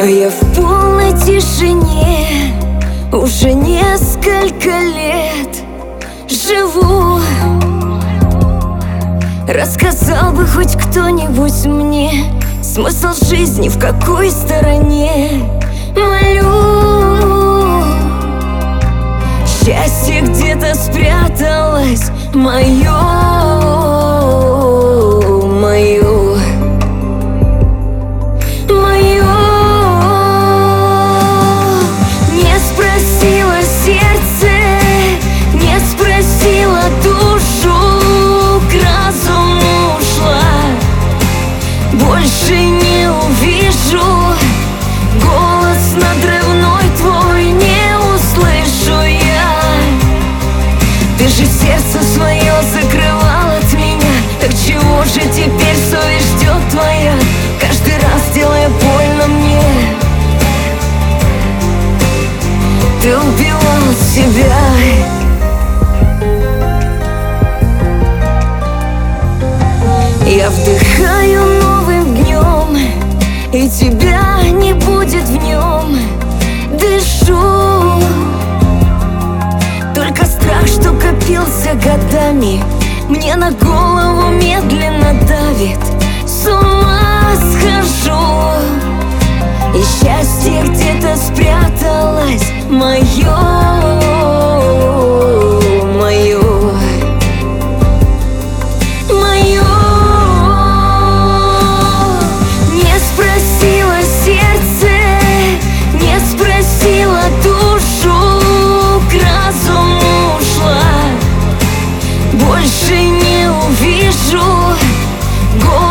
А я в полной тишине уже несколько лет живу. Рассказал бы хоть кто-нибудь мне смысл жизни, в какой стороне. Молю, счастье где-то спряталось, мое. Не спросила сердце, не спросила душу, к разуму ушла. Больше не увижу, голос надрывной твой не услышу я. Ты же сердце свое закрывал от меня, так чего же теперь совесть ждет твоя, каждый раз делая больно мне? Ты убивал себя. Я вдыхаю новым днем, и тебя не будет в нем. Дышу, только страх, что копился годами, мне на голову медленно давит. С ума схожу, и счастье где-то спряталось, мое. Не спросила сердце, не спросила душу, к разуму ушла. Больше не увижу, голос